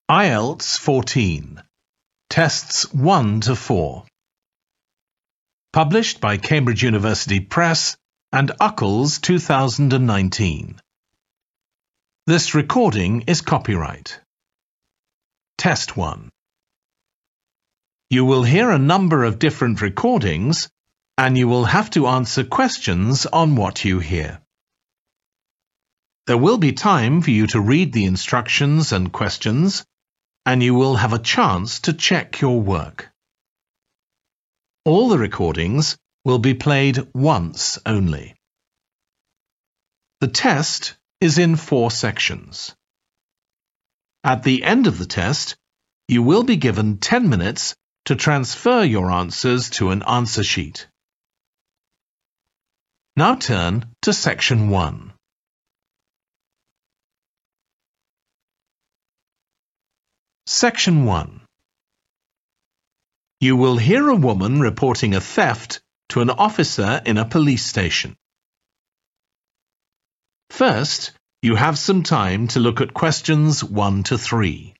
IELTS 14, Tests 1 to 4. Published by Cambridge University Press and Uckells 2019. This recording is copyright. Test 1. You will hear a number of different recordings and you will have to answer questions on what you hear. There will be time for you to read the instructions and questions, and you will have a chance to check your work. All the recordings will be played once only. The test is in 4 sections. At the end of the test, you will be given 10 minutes to transfer your answers to an answer sheet. Now turn to Section 1. Section 1. You will hear a woman reporting a theft to an officer in a police station. First, you have some time to look at questions 1 to 3.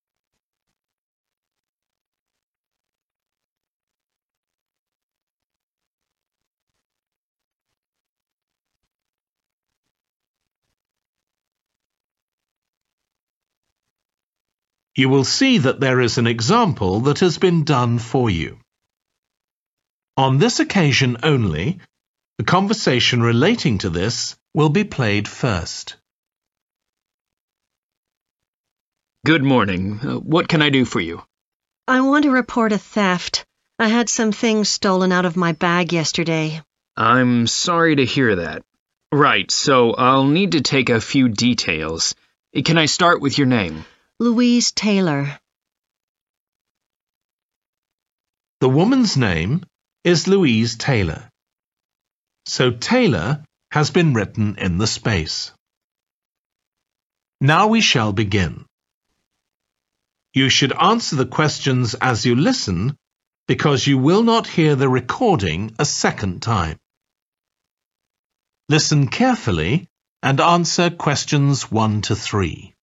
You will see that there is an example that has been done for you. On this occasion only, the conversation relating to this will be played first. Good morning. What can I do for you? I want to report a theft. I had some things stolen out of my bag yesterday. I'm sorry to hear that. Right, so I'll need to take a few details. Can I start with your name? Louise Taylor. The woman's name is Louise Taylor. So Taylor has been written in the space. Now we shall begin. You should answer the questions as you listen because you will not hear the recording a second time. Listen carefully and answer questions 1 to 3.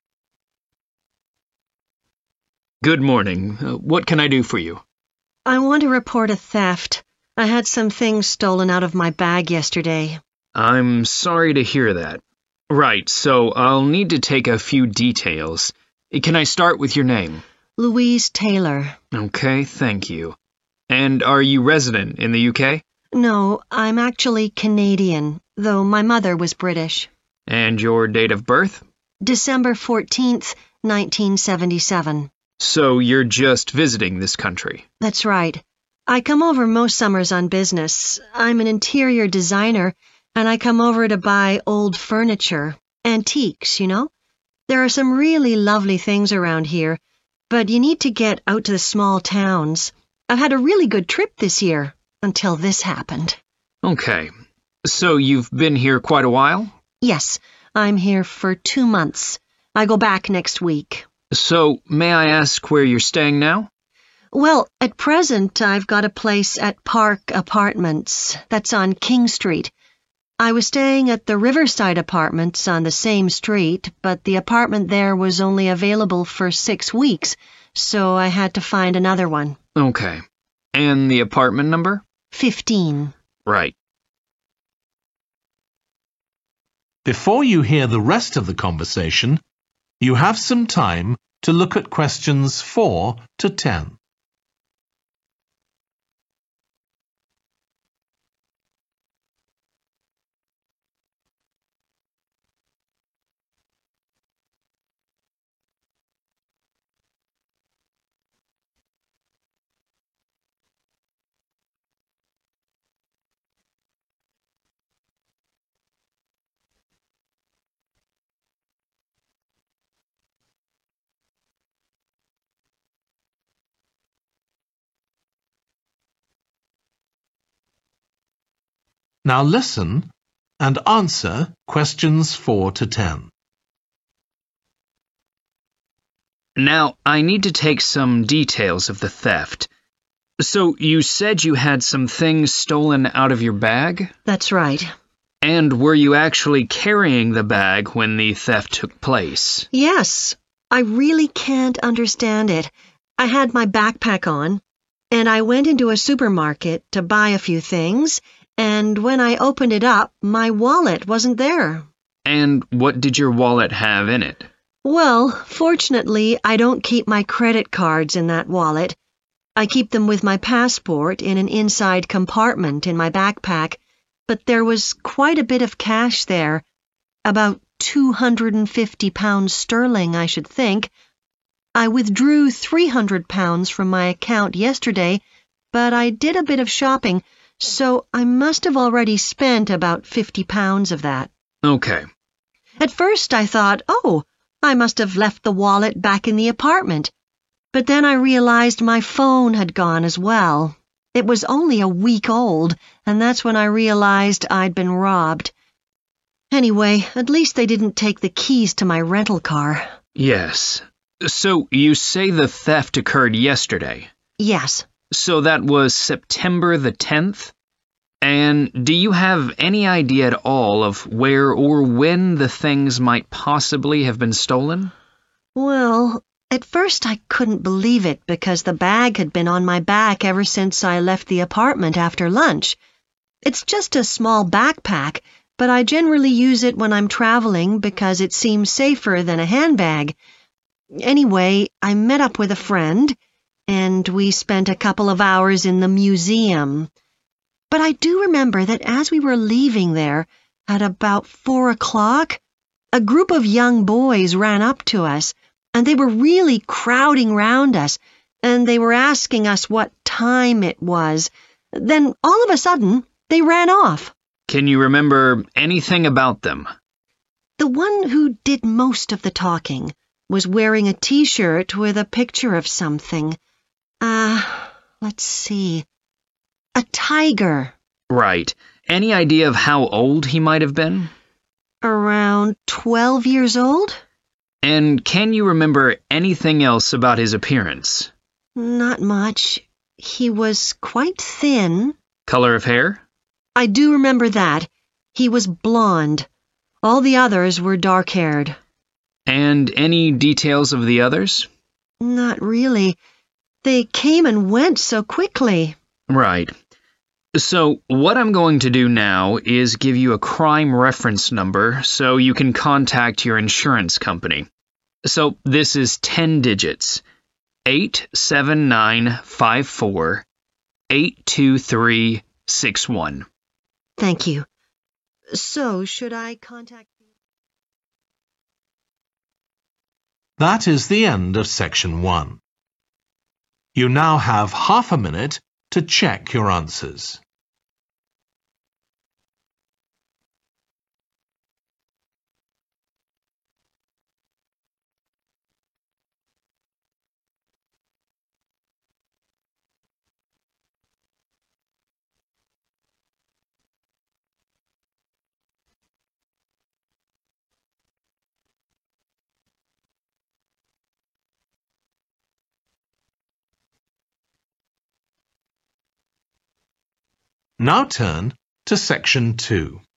Good morning. What can I do for you? I want to report a theft. I had some things stolen out of my bag yesterday. I'm sorry to hear that. Right, so I'll need to take a few details. Can I start with your name? Louise Taylor. Okay, thank you. And are you resident in the UK? No, I'm actually Canadian, though my mother was British. And your date of birth? December 14th, 1977. So you're just visiting this country? That's right. I come over most summers on business. I'm an interior designer, and I come over to buy old furniture, antiques, you know? There are some really lovely things around here, but you need to get out to the small towns. I've had a really good trip this year, until this happened. Okay. So you've been here quite a while? Yes, I'm here for 2 months. I go back next week. So, may I ask where you're staying now? Well, at present, I've got a place at Park Apartments. That's on King Street. I was staying at the Riverside Apartments on the same street, but the apartment there was only available for 6 weeks, so I had to find another one. Okay. And the apartment number? 15. Right. Before you hear the rest of the conversation, you have some time to look at questions 4 to 10. Now listen and answer questions 4 to 10. Now, I need to take some details of the theft. So, you said you had some things stolen out of your bag? That's right. And were you actually carrying the bag when the theft took place? Yes. I really can't understand it. I had my backpack on, and I went into a supermarket to buy a few things, and when I opened it up, my wallet wasn't there. And what did your wallet have in it? Well, fortunately, I don't keep my credit cards in that wallet. I keep them with my passport in an inside compartment in my backpack, but there was quite a bit of cash there, about £250 sterling, I should think. I withdrew £300 from my account yesterday, but I did a bit of shopping, so I must have already spent about £50 of that. Okay. At first I thought, oh, I must have left the wallet back in the apartment. But then I realized my phone had gone as well. It was only a week old, and that's when I realized I'd been robbed. Anyway, at least they didn't take the keys to my rental car. Yes. So you say the theft occurred yesterday? Yes. So that was September the 10th? And do you have any idea at all of where or when the things might possibly have been stolen? Well, at first I couldn't believe it because the bag had been on my back ever since I left the apartment after lunch. It's just a small backpack, but I generally use it when I'm traveling because it seems safer than a handbag. Anyway, I met up with a friend, and we spent a couple of hours in the museum. But I do remember that as we were leaving there, at about 4 o'clock, a group of young boys ran up to us, and they were really crowding round us, and they were asking us what time it was. Then, all of a sudden, they ran off. Can you remember anything about them? The one who did most of the talking was wearing a T-shirt with a picture of something. Let's see. A tiger. Right. Any idea of how old he might have been? Around 12 years old? And can you remember anything else about his appearance? Not much. He was quite thin. Color of hair? I do remember that. He was blonde. All the others were dark-haired. And any details of the others? Not really. They came and went so quickly. Right. So what I'm going to do now is give you a crime reference number so you can contact your insurance company. So this is 10 digits. 87954 82361. Thank you. So, should I contact you? That is the end of section 1. You now have half a minute to check your answers. Now turn to section 2.